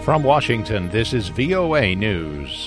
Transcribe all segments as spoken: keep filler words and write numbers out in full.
From Washington, this is V O A News.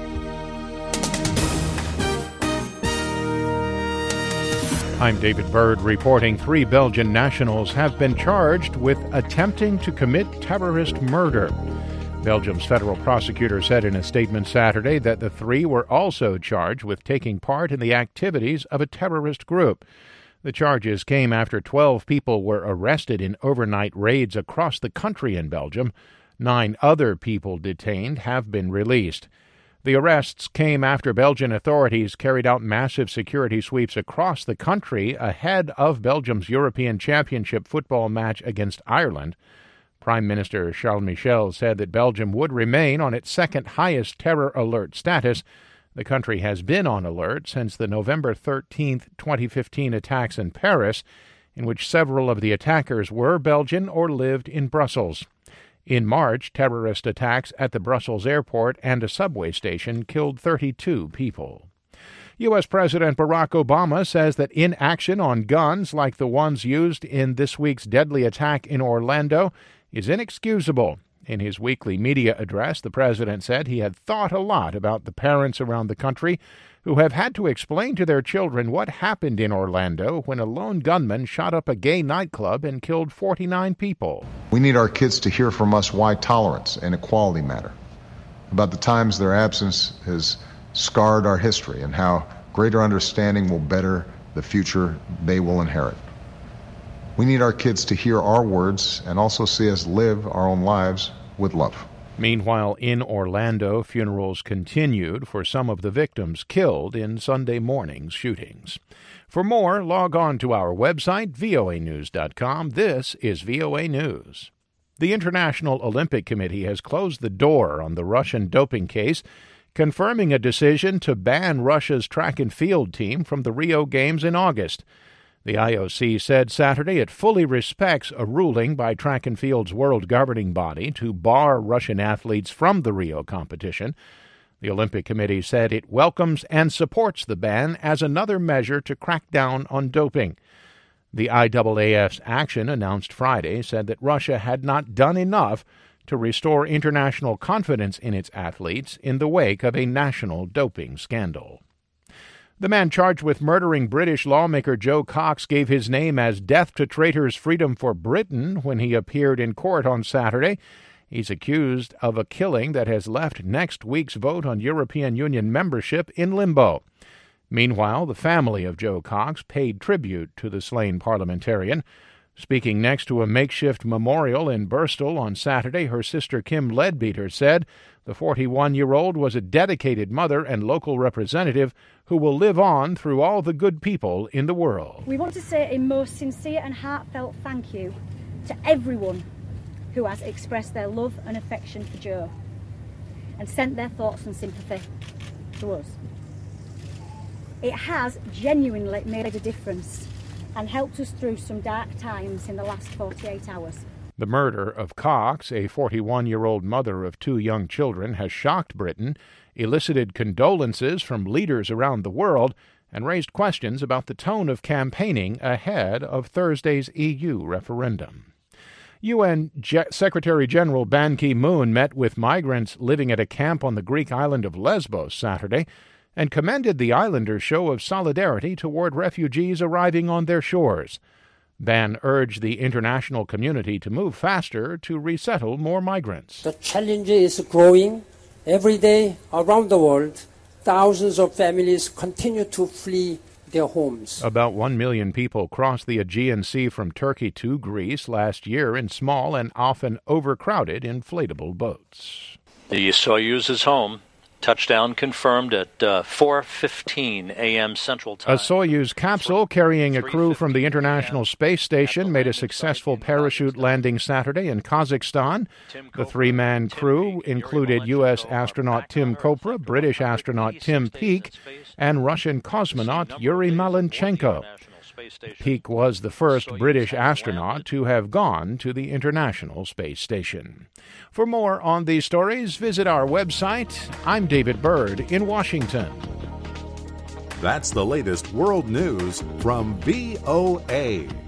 I'm David Byrd reporting three Belgian nationals have been charged with attempting to commit terrorist murder. Belgium's federal prosecutor said in a statement Saturday that the three were also charged with taking part in the activities of a terrorist group. The charges came after twelve people were arrested in overnight raids across the country in Belgium. Nine other people detained have been released. The arrests came after Belgian authorities carried out massive security sweeps across the country ahead of Belgium's European Championship football match against Ireland. Prime Minister Charles Michel said that Belgium would remain on its second highest terror alert status. The country has been on alert since the November thirteenth, twenty fifteen attacks in Paris, in which several of the attackers were Belgian or lived in Brussels. In March, terrorist attacks at the Brussels airport and a subway station killed thirty-two people. U S. President Barack Obama says that inaction on guns like the ones used in this week's deadly attack in Orlando is inexcusable. In his weekly media address, the president said he had thought a lot about the parents around the country who have had to explain to their children what happened in Orlando when a lone gunman shot up a gay nightclub and killed forty-nine people. We need our kids to hear from us why tolerance and equality matter, about the times their absence has scarred our history and how greater understanding will better the future they will inherit. We need our kids to hear our words and also see us live our own lives with love. Meanwhile, in Orlando, funerals continued for some of the victims killed in Sunday morning's shootings. For more, log on to our website, V O A news dot com. This is V O A News. The International Olympic Committee has closed the door on the Russian doping case, confirming a decision to ban Russia's track and field team from the Rio Games in August. The I O C said Saturday it fully respects a ruling by track and field's world governing body to bar Russian athletes from the Rio competition. The Olympic Committee said it welcomes and supports the ban as another measure to crack down on doping. The I A A F's action, announced Friday, said that Russia had not done enough to restore international confidence in its athletes in the wake of a national doping scandal. The man charged with murdering British lawmaker Joe Cox gave his name as Death to Traitors Freedom for Britain when he appeared in court on Saturday. He's accused of a killing that has left next week's vote on European Union membership in limbo. Meanwhile, the family of Joe Cox paid tribute to the slain parliamentarian. Speaking next to a makeshift memorial in Birstall on Saturday, her sister Kim Leadbeater said the forty-one-year-old was a dedicated mother and local representative who will live on through all the good people in the world. We want to say a most sincere and heartfelt thank you to everyone who has expressed their love and affection for Joe and sent their thoughts and sympathy to us. It has genuinely made a difference and helped us through some dark times in the last forty-eight hours. The murder of Cox, a forty-one-year-old mother of two young children, has shocked Britain, elicited condolences from leaders around the world, and raised questions about the tone of campaigning ahead of Thursday's E U referendum. U N Je- Secretary General Ban Ki-moon met with migrants living at a camp on the Greek island of Lesbos Saturday and commended the islanders' show of solidarity toward refugees arriving on their shores. Ban urged the international community to move faster to resettle more migrants. The challenge is growing. Every day around the world, thousands of families continue to flee their homes. About one million people crossed the Aegean Sea from Turkey to Greece last year in small and often overcrowded inflatable boats. The Soyuz is home. Touchdown confirmed at uh, four fifteen a.m. Central Time. A Soyuz capsule carrying a crew from the International Space Station made a successful parachute landing Saturday in Kazakhstan. The three-man crew included U S astronaut Tim Kopra, British astronaut Tim Peake, and Russian cosmonaut Yuri Malenchenko. Peake was the first British astronaut to have gone to the International Space Station. For more on these stories, visit our website. I'm David Byrd in Washington. That's the latest world news from V O A.